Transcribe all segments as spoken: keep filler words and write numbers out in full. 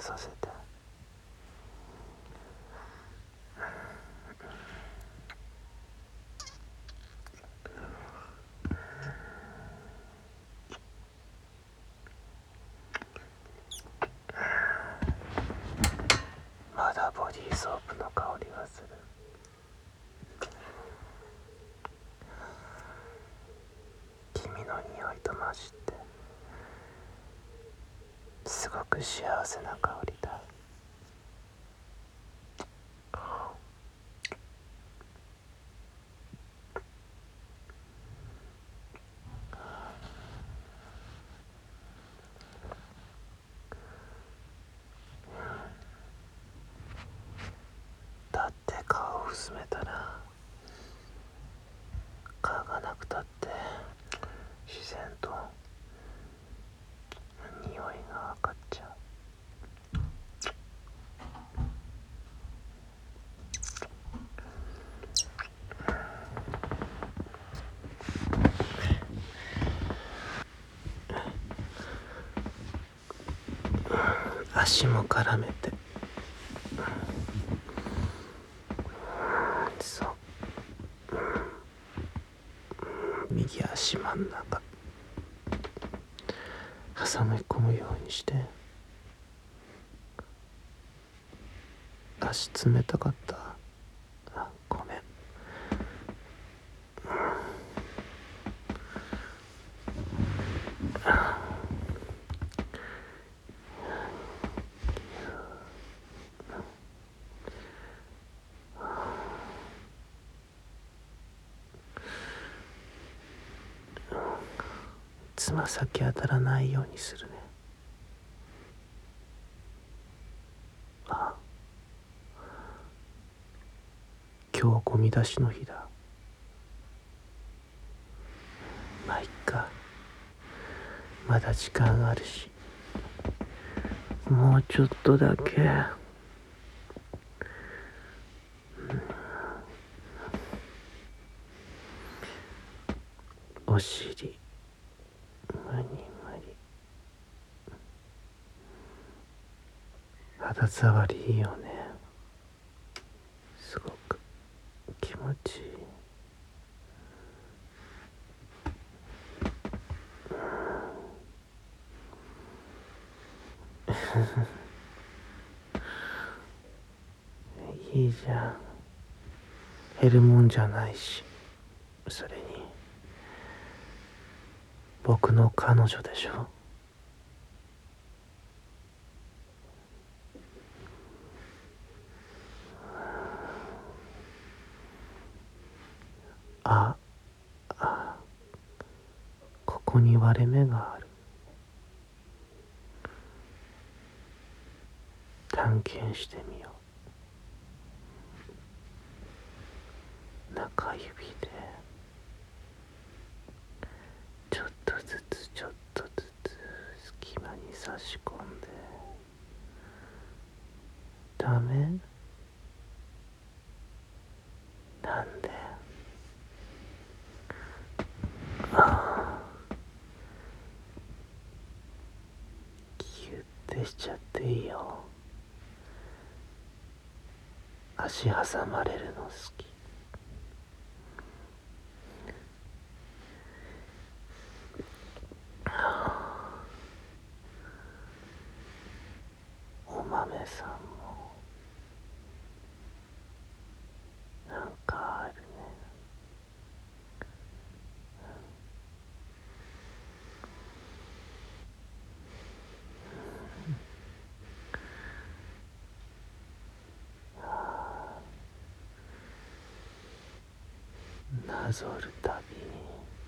させて。まだボディーソープの香りがする。君の匂いと混じってすごく幸せな香りだ。だって顔を薄めたら嗅がなくたって自然と匂いが分かっちゃう。足も絡めて。そう、右足真ん中挟み込むようにして。足冷たかった？あ、ごめん。つま先当たらないようにするね。あ、今日ゴミ出しの日だ。まあいっか、まだ時間あるし、もうちょっとだけ。お尻無理無理。肌触りいいよね。すごく気持ちいい。いいじゃん。減るもんじゃないし、それに僕の彼女でしょ。あ、あ、ここに割れ目がある。探検してみよう。中指でちょっとずつちょっとずつ隙間に差し込んで。ダメ？なんで？ああ、ギュッてしちゃっていいよ。足挟まれるの好き。お豆さんもなんかあるね。なぞるたびに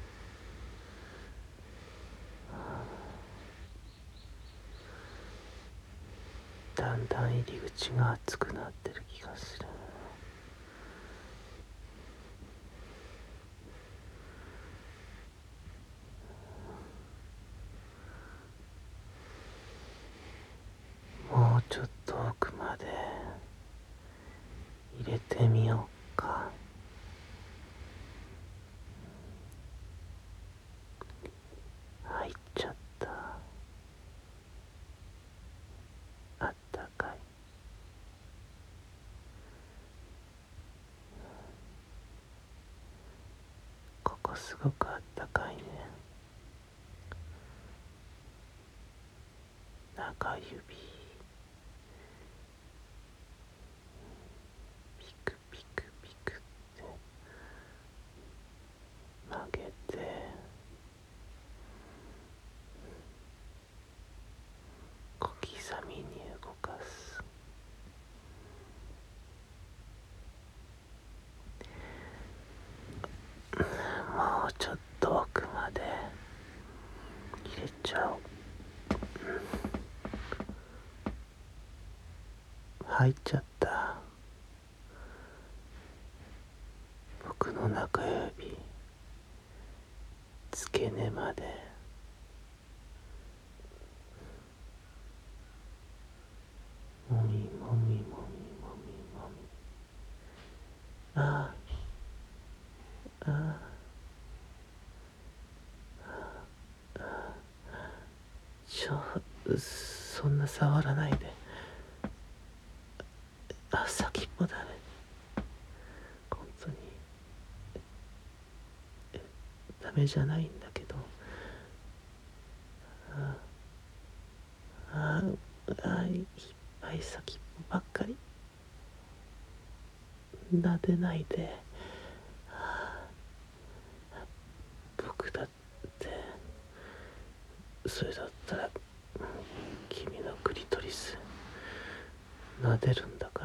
だんだん入り口が熱くなってる気がする。もうちょっと奥まで入れてみようか。入っちゃった。ああったかい。ここすごくあったかいね。中指ピクピクピクって曲げて、小刻みに動かす。もうちょっと奥まで入れちゃおう。入っちゃった。僕の中指付け根までもみもみもみもみもみ。ああああ、ちょそんな触らないで。あ、先っぽだね。本当にダメじゃないんだけど。あああ、いっぱい先っぽばっかり。撫でないで。僕だってそれだったら君のクリトリス撫でるんだから。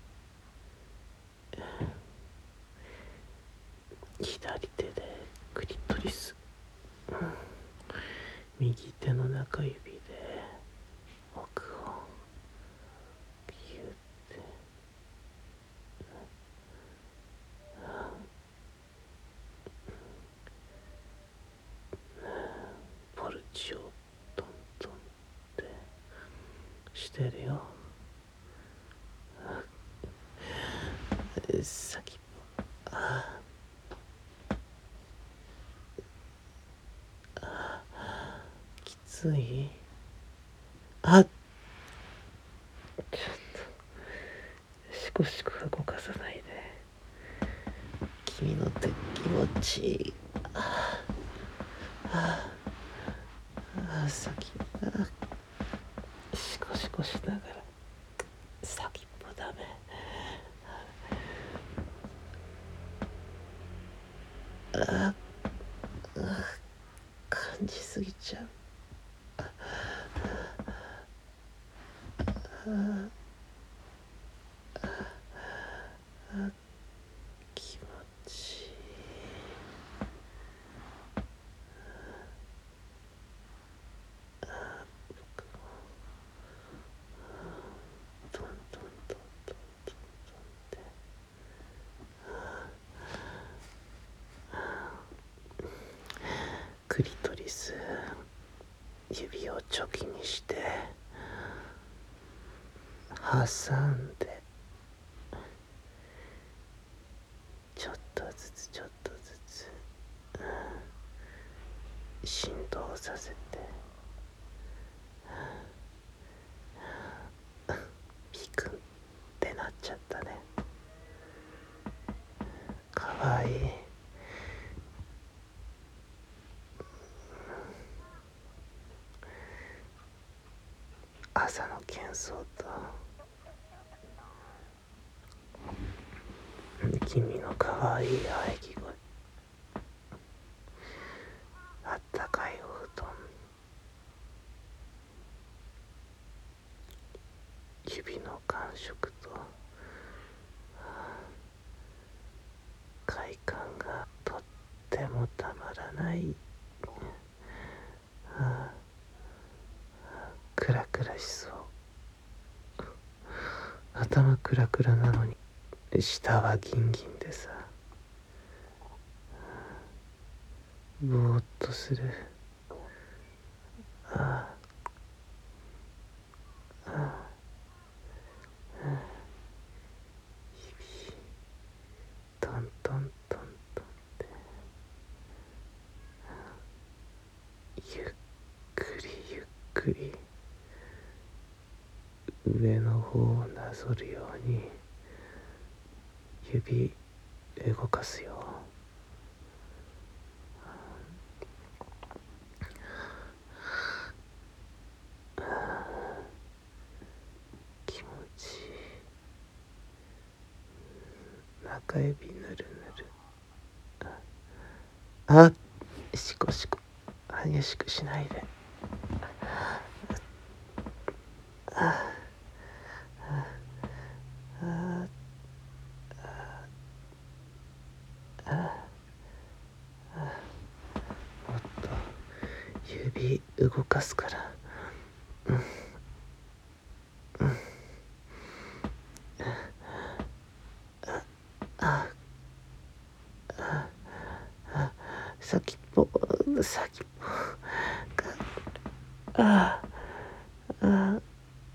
左手でクリトリス、うん、右手の中指で奥をギュッて、ポルチをトントンってしてるよ。先っぽ、ああ、きつい。あ、ちょっとシコシコ動かさないで。君の手気持ちいい。ああああ、先あシコシコしながら先っぽダメ。ああ、感じすぎちゃう。あああ、気持ちいい。僕もトントントントントントンってクリトリス指をチョキにして挟んで、ちょっとずつちょっとずつ、うん、振動させて、ピクンってなっちゃったね。かわいい。朝の喧騒と君のかわいい喘ぎ声、あったかいお布団、指の感触と快感がとってもたまらない。ああ、クラクラしそう。頭クラクラなのに下はギンギンでさ、ぼーっとする。ああ、ああ、指トントントントンってゆっくりゆっくり上の方をなぞるように指動かすよ。気持ちいい。中指ぬるぬる。あ、しこしこ激しくしないで。ああああもっと指動かすから。うんうんあああ先っぽ先っぽがああ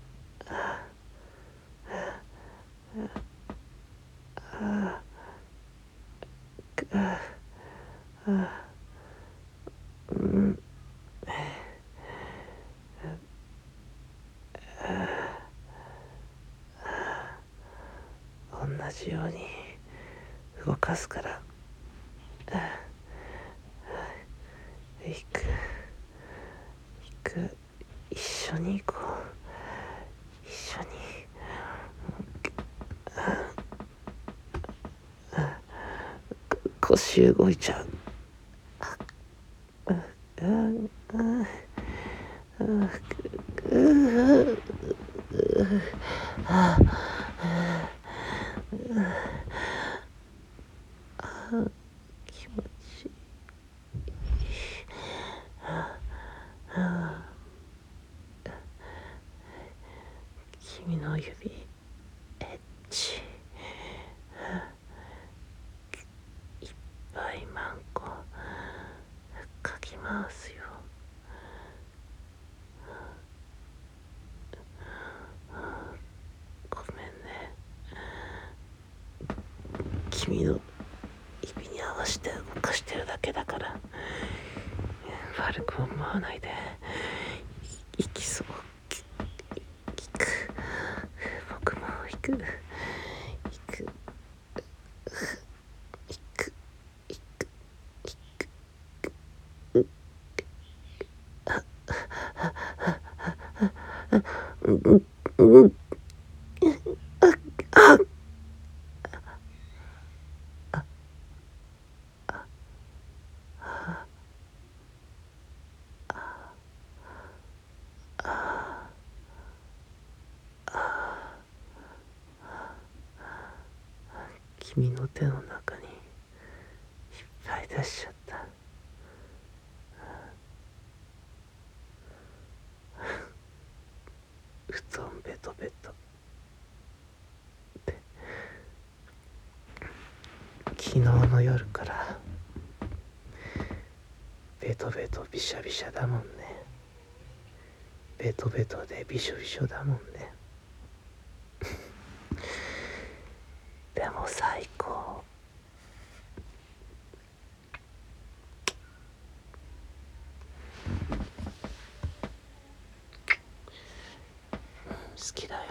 あああうん同じように動かすから。行く行く一緒に行こう一緒に。腰動いちゃう。うんうんうんあ気持ちいい。君の指エッチいっぱいマンコかき回すよ。ごめんね。君の指に合わせて動かしてるだけだから悪く思わないで。行きそう。行く。僕も行く。行く。行く。行く。行く。うんうんうんあ君の手の中にいっぱい出しちゃった。布団ベトベトで昨日の夜からベトベトビシャビシャだもんね。ベトベトでビショビショだもんね。でも最高。好きだよ。